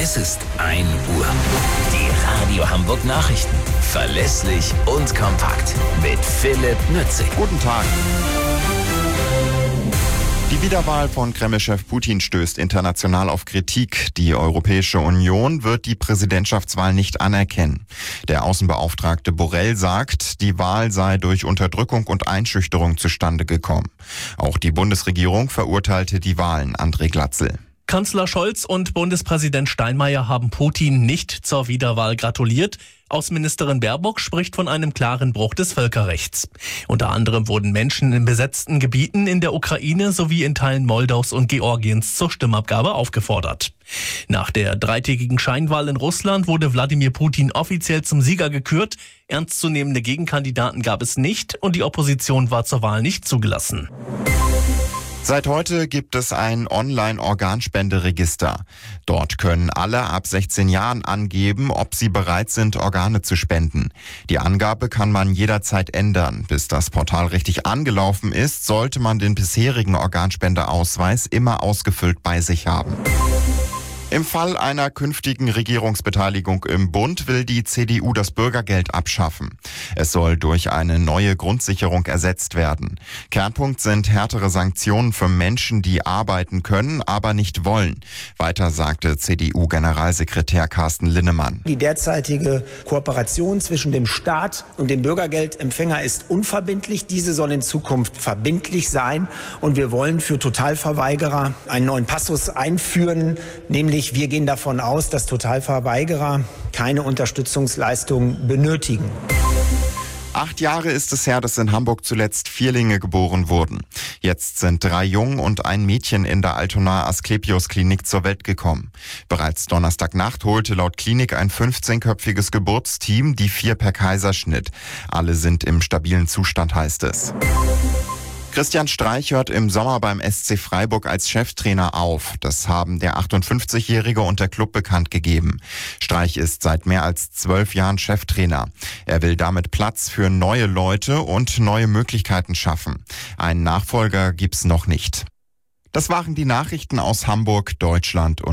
Es ist 1 Uhr. Die Radio Hamburg Nachrichten. Verlässlich und kompakt. Mit Philipp Nützig. Guten Tag. Die Wiederwahl von Kreml-Chef Putin stößt international auf Kritik. Die Europäische Union wird die Präsidentschaftswahl nicht anerkennen. Der Außenbeauftragte Borrell sagt, die Wahl sei durch Unterdrückung und Einschüchterung zustande gekommen. Auch die Bundesregierung verurteilte die Wahlen. André Glatzel. Kanzler Scholz und Bundespräsident Steinmeier haben Putin nicht zur Wiederwahl gratuliert. Außenministerin Baerbock spricht von einem klaren Bruch des Völkerrechts. Unter anderem wurden Menschen in besetzten Gebieten in der Ukraine sowie in Teilen Moldaus und Georgiens zur Stimmabgabe aufgefordert. Nach der dreitägigen Scheinwahl in Russland wurde Wladimir Putin offiziell zum Sieger gekürt. Ernstzunehmende Gegenkandidaten gab es nicht und die Opposition war zur Wahl nicht zugelassen. Seit heute gibt es ein Online-Organspenderegister. Dort können alle ab 16 Jahren angeben, ob sie bereit sind, Organe zu spenden. Die Angabe kann man jederzeit ändern. Bis das Portal richtig angelaufen ist, sollte man den bisherigen Organspendeausweis immer ausgefüllt bei sich haben. Im Fall einer künftigen Regierungsbeteiligung im Bund will die CDU das Bürgergeld abschaffen. Es soll durch eine neue Grundsicherung ersetzt werden. Kernpunkt sind härtere Sanktionen für Menschen, die arbeiten können, aber nicht wollen. Weiter sagte CDU-Generalsekretär Carsten Linnemann. Die derzeitige Kooperation zwischen dem Staat und dem Bürgergeldempfänger ist unverbindlich. Diese soll in Zukunft verbindlich sein. Und wir wollen für Totalverweigerer einen neuen Passus einführen, nämlich wir gehen davon aus, dass Totalverweigerer keine Unterstützungsleistung benötigen. 8 Jahre ist es her, dass in Hamburg zuletzt Vierlinge geboren wurden. Jetzt sind 3 Jungen und ein Mädchen in der Altonaer Asklepios-Klinik zur Welt gekommen. Bereits Donnerstagnacht holte laut Klinik ein 15-köpfiges Geburtsteam die 4 per Kaiserschnitt. Alle sind im stabilen Zustand, heißt es. Christian Streich hört im Sommer beim SC Freiburg als Cheftrainer auf. Das haben der 58-Jährige und der Club bekannt gegeben. Streich ist seit mehr als 12 Jahren Cheftrainer. Er will damit Platz für neue Leute und neue Möglichkeiten schaffen. Einen Nachfolger gibt's noch nicht. Das waren die Nachrichten aus Hamburg, Deutschland und